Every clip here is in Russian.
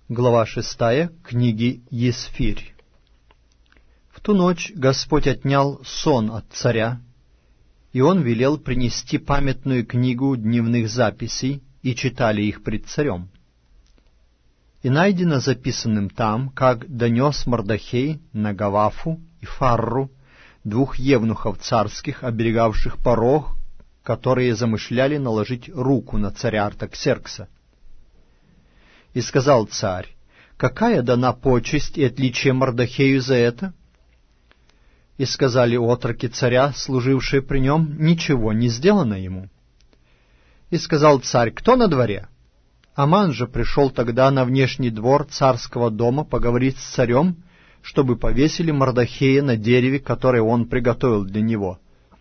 Глава 6 книги Есфирь. В ту ночь Господь отнял сон от царя, и он велел принести памятную книгу дневных записей, и читали их пред царем. И найдено записанным там, как донес Мордохей на Гавафу и Фарру, двух евнухов царских, оберегавших порог, которые замышляли наложить руку на царя Артаксеркса. И сказал царь: «Какая дана почесть и отличие Мордохею за это?» И сказали отроки царя, служившие при нем: «Ничего не сделано ему». И сказал царь: «Кто на дворе?» Аман же пришел тогда на внешний двор царского дома поговорить с царем, чтобы повесили Мордохея на дереве, которое он приготовил для него.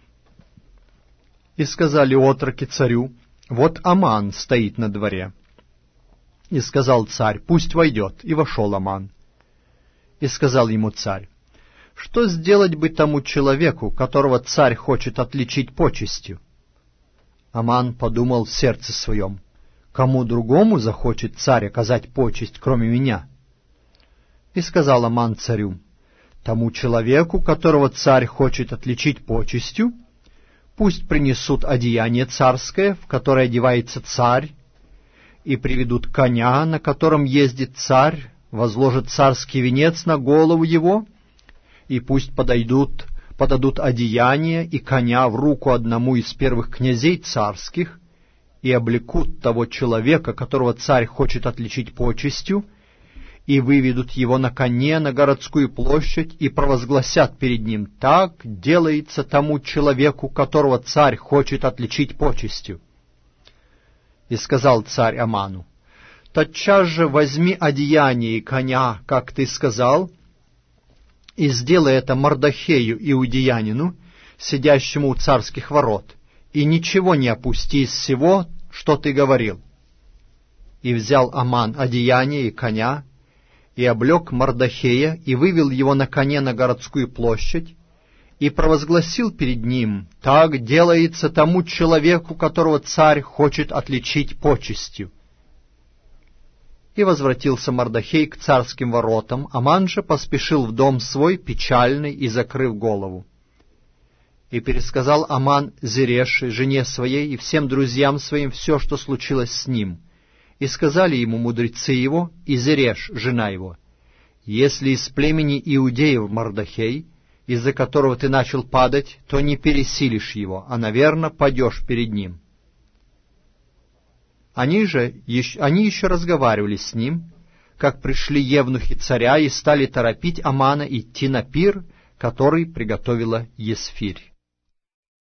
И сказали отроки царю: «Вот Аман стоит на дворе». И сказал царь: «Пусть войдет». И вошел Аман. И сказал ему царь: «Что сделать бы тому человеку, которого царь хочет отличить почестью?» Аман подумал в сердце своем: «Кому другому захочет царь оказать почесть, кроме меня?» И сказал Аман царю: «Тому человеку, которого царь хочет отличить почестью, пусть принесут одеяние царское, в которое одевается царь, и приведут коня, на котором ездит царь, возложат царский венец на голову его, и пусть подадут одеяние и коня в руку одному из первых князей царских, и облекут того человека, которого царь хочет отличить почестью, и выведут его на коне на городскую площадь, и провозгласят перед ним: так делается тому человеку, которого царь хочет отличить почестью». И сказал царь Аману: «Тотчас же возьми одеяние и коня, как ты сказал, и сделай это Мордохею иудеянину, сидящему у царских ворот, и ничего не опусти из всего, что ты говорил». И взял Аман одеяние и коня, и облек Мордохея, и вывел его на коне на городскую площадь, и провозгласил перед ним: так делается тому человеку, которого царь хочет отличить почестью. И возвратился Мордохей к царским воротам, Аман же поспешил в дом свой, печальный и закрыв голову. И пересказал Аман Зереше, жене своей, и всем друзьям своим все, что случилось с ним. И сказали ему мудрецы его и Зереш, жена его: «Если из племени иудеев Мордохей, из-за которого ты начал падать, то не пересилишь его, а, наверно, падешь перед ним». Они еще разговаривали с ним, как пришли евнухи царя и стали торопить Амана идти на пир, который приготовила Есфирь.